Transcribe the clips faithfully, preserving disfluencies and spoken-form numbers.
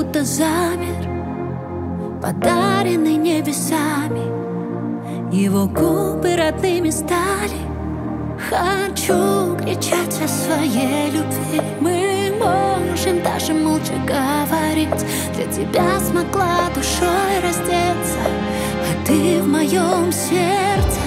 будто замер, подаренный небесами. Его губы родными стали. Хочу кричать о своей любви. Мы можем даже молча говорить. Для тебя смогла душой раздеться, а ты в моем сердце.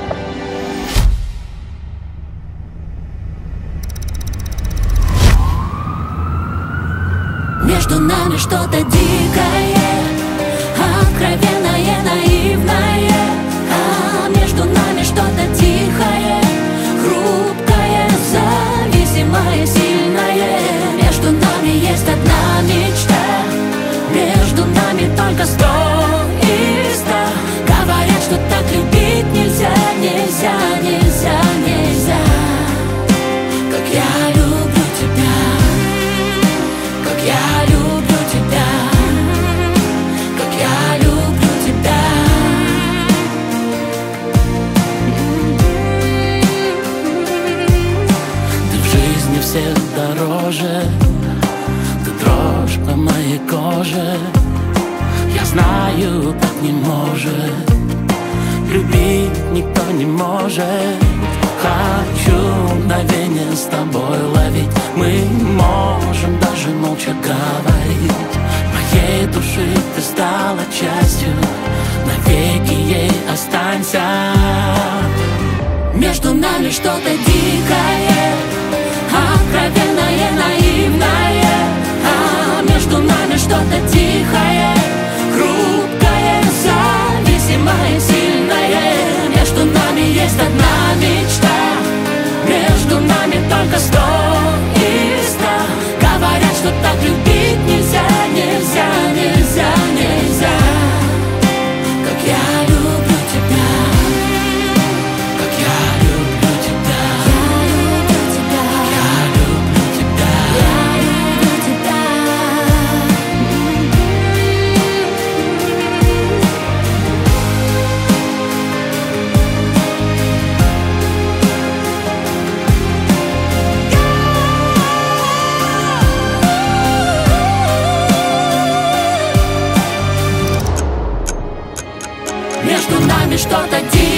Между нами что-то дикое, откровенное, наивное. А между нами что-то тихое, хрупкое, зависимое, сильное. Между нами есть одна мечта, между нами только сто и сто. Говорят, что так любить нельзя, нельзя, нельзя, нельзя. Как я люблю тебя, как я люблю тебя, как я люблю тебя. Ты в жизни всех дороже, ты дрожь по моей коже. Я знаю, так не может, любить никто не может. Хочу мгновение с тобой ловить. Мы можем даже молча говорить. Моей души ты стала частью, навеки ей останься. Между нами что-то дикое, откровенное, наивное. А между нами что-то тихое, хрупкое, зависимое, сильное. Между нами есть одна мечта, между нами только сто и сто. Говорят, что так любить нельзя, нельзя, нельзя, нельзя. Как я люблю тебя, как я люблю тебя, я люблю тебя, я люблю тебя, между нами что-то дикое,